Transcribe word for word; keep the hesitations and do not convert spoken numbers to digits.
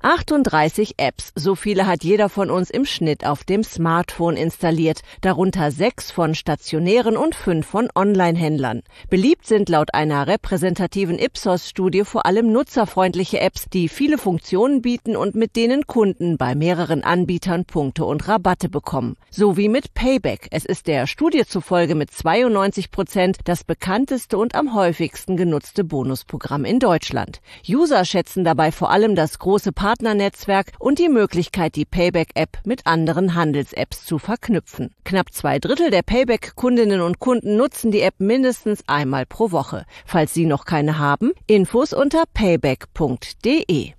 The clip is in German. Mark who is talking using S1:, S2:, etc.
S1: achtunddreißig Apps, so viele hat jeder von uns im Schnitt auf dem Smartphone installiert, darunter sechs von stationären und fünf von Online-Händlern. Beliebt sind laut einer repräsentativen Ipsos-Studie vor allem nutzerfreundliche Apps, die viele Funktionen bieten und mit denen Kunden bei mehreren Anbietern Punkte und Rabatte bekommen. So wie mit Payback. Es ist der Studie zufolge mit zweiundneunzig Prozent das bekannteste und am häufigsten genutzte Bonusprogramm in Deutschland. User schätzen dabei vor allem das große Partnernetzwerk und die Möglichkeit, die Payback-App mit anderen Handels-Apps zu verknüpfen. Knapp zwei Drittel der Payback-Kundinnen und Kunden nutzen die App mindestens einmal pro Woche. Falls Sie noch keine haben, Infos unter payback punkt de.